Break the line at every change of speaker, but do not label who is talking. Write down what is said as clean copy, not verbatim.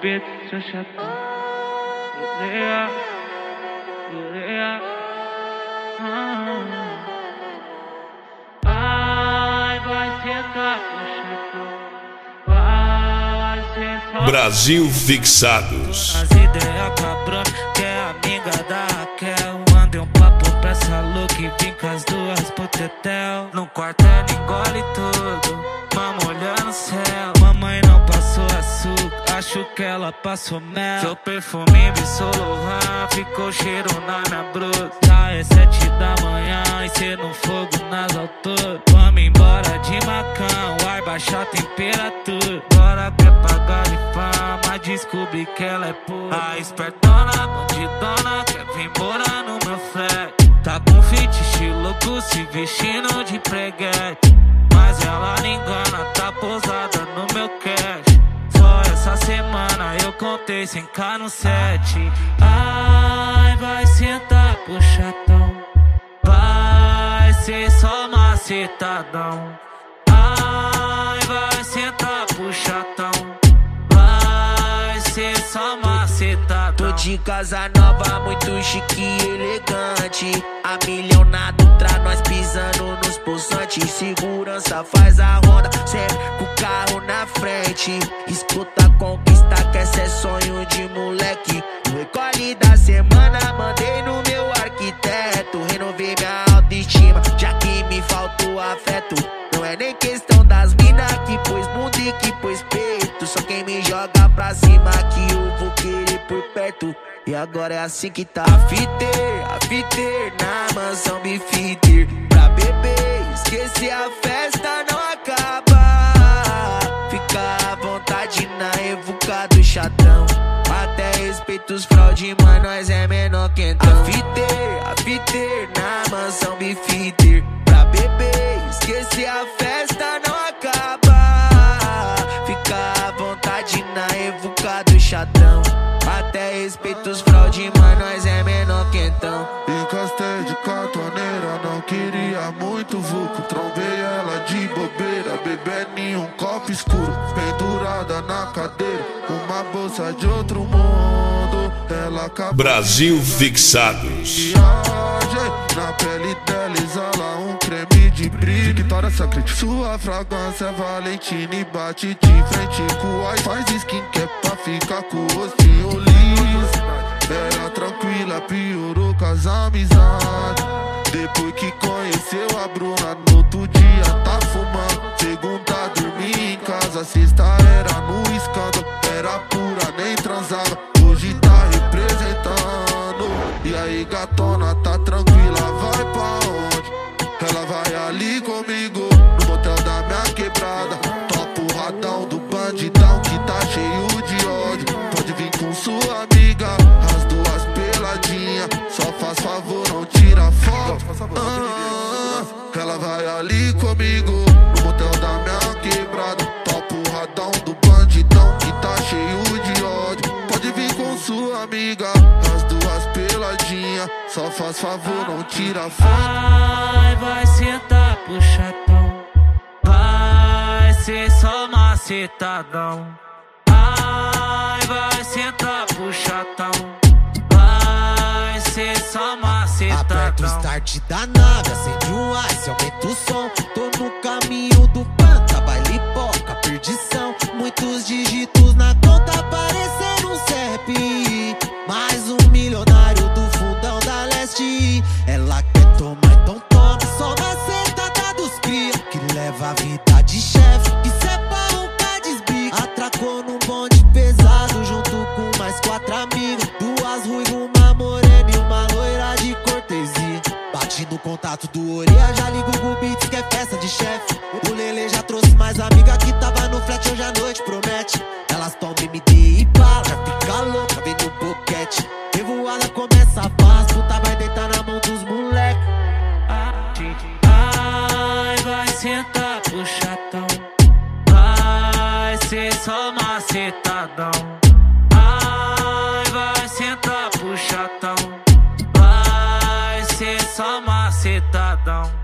respeito, seu chatão. Ai, vai sentar pro chatão. Vai ser só
Brasil Fixados.
As ideias cabrão, que é amiga da Raquel. Mandei um papo pra essa look e vim com as duas pro tetel. No quarto ela engole tudo, mama olhando o céu. Mamãe não passou açúcar, acho que ela passou mel. Seu perfume me Lohan, ficou cheiro na minha brusa. Já é 7 da manhã e cê no fogo nas alturas. Vamos embora de macão, ar baixa a temperatura. Bora quer pagar de fama, descobri que ela é pura. A espertona, bandidona, quer vir embora no meu flat. Tá com fit estilo se vestindo de preguete. Mas ela não engana, tá pousada no meu cash. Só essa semana eu contei 100k no set. Ai, vai sentar pro chatão. Vai ser só macetadão. Ai, vai sentar pro chatão. Vai ser só macetadão. Tô de casa nova, muito chique e elegante. A milionado tra nós pisando nos poçantes. Segurança faz a ronda, sempre com o carro na frente. Escuta, conquista, que esse é sonho de moleque. O recolhe da semana mandei no meu arquiteto. Renovei minha autoestima, já que me faltou afeto. Não é nem questão das mina que pôs bunda e que pôs peito. Só quem me joga pra cima que eu vou querer por perto. E agora é assim que tá. A fiter na mansão Bifiter. Pra beber, esquecer a festa não acaba. Fica à vontade na evuca do chatão. Até respeito os fraude, mas nós é menor que então. A fiter na mansão Bifiter. Pra beber, esquecer a festa não acaba. Fica à vontade na evuca do chatão. Até respeito os fraude, mas nós é menor que então.
Encostei de catoneira, não queria muito vulco. Trombei ela de bobeira, bebendo em um copo escuro. Pendurada na cadeira, uma bolsa de outro mundo. Ela acabou.
Brasil Fixados.
Viagem, na pele dela exala um creme de brilho. Vitória Secret, sua fragrância é Valentina e bate de frente com o faz skincare pra ficar com o rostinho liso. Era tranquila, piorou com as amizades. Depois que conheceu a Bruna, no outro dia tá fumando. Segunda dormi em casa, sexta era no escândalo. Era pura, nem transava, hoje tá representando. E aí gatona, tá tranquila, vai pra onde? Ela vai ali comigo, no motel da minha quebrada. Topa o radão do bandidão que tá cheio de ódio. Pode vir com sua amiga, as duas peladinhas. Só faz favor, não tira foto. Ela vai ali comigo, no motel da minha quebrada. Topa o radão do bandidão que tá cheio de ódio. Pode vir com sua amiga, as duas peladinhas. Só faz favor, não tira foto.
Ai, vai sentar pro chatão. Vai ser só macetadão. Ai, vai sentar pro chatão. Vai ser só macetadão.
Aperta o start da nave, acende um ice, aumenta o som. Tô no caminho do panta, baile poca, perdição. Muitos dígitos na conta, parecendo um CEP. Mais um milionário do fundão da leste. Ela quer tomar, então toma. Só macetada dos cria, que leva a vida de chefe. Isso é pra roncar desbica. Atracou num bonde pesado, junto com mais 4 amigos. 2 ruivas, uma morena e uma loira de cortesia. Bate no contato do Oreia, já liga o Google Beats que é festa de chefe. O Lele já trouxe mais amiga que tava no flat, hoje à noite promete. Elas tomam MD e para, já fica louca, vem no boquete. Revoada começa a paz, puta vai deitar na mão dos moleque.
Ai, vai sentar pro chatão. Vai ser só macetadão. Ai, vai sentar pro chatão. Vai ser só macetadão.